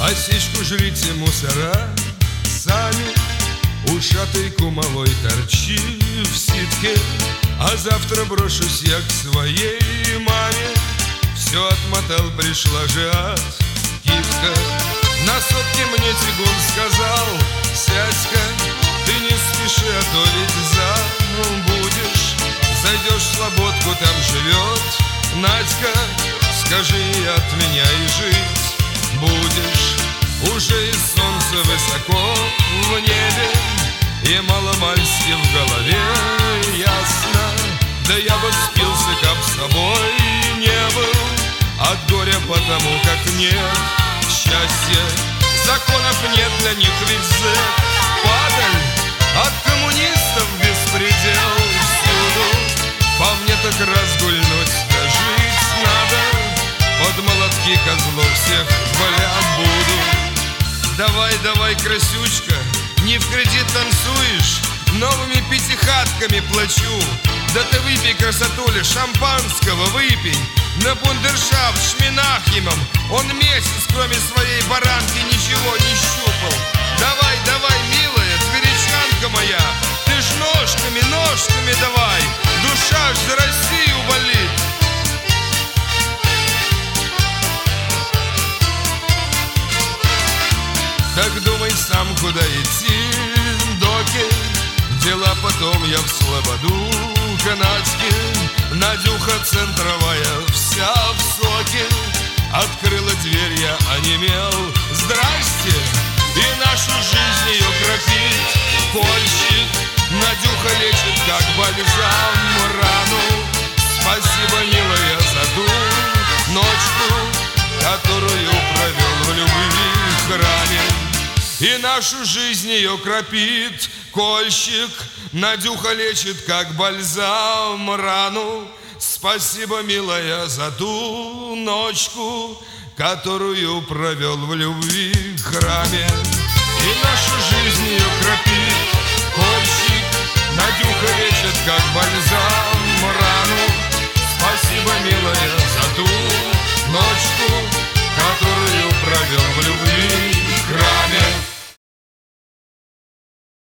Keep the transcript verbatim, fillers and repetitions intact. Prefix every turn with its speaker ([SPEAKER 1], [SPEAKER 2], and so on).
[SPEAKER 1] Осечку жрите, мусора, сами. Ушатый кумовой торчи в ситке. А завтра брошусь я к своей маме. Все отмотал, пришла же от кивка. На сотке мне тягун сказал: сядь-ка, ты не спеши, а то ведь забудешь. Зайдешь в слободку, там живет Надька. Скажи, от меня и жить будешь. Уже и солнце высоко в небе, и маломальски в голове ясно. Да я бы спился, как с тобой не был, от горя потому, как нет счастья. Законов нет для них, ведь зэк падаль, от коммунистов беспредел всюду. По мне так разгульнуть да жить надо, под молотки козлов всех воля буду. Давай, давай, красючка, не в кредит танцуешь, новыми пятихатками плачу. Да ты выпей, красотуля, шампанского выпей. На бундершафт Шминахимом он месяц, кроме своей баранки, ничего не щупал. Давай, давай, милая, тверичанка моя, ты ж ножками, ножками давай, душа ж за Россию болит. Так думай сам, куда идти, доки. Дела потом я в слободу канадский. Надюха центровая, вся в соке. Открыла дверь, я онемел. Здрасте! И нашу жизнь ее кропит кольщик. Надюха лечит, как бальзам, рану. Спасибо, милая, за ту ночку, которую провел в любви храме. И нашу жизнь ее кропит кольщик. Надюха лечит, как бальзам, рану. Спасибо, милая, за ту ночку, которую провел в любви храме. И нашу жизнь ее кропит кольщик. Надюха лечит, как бальзам.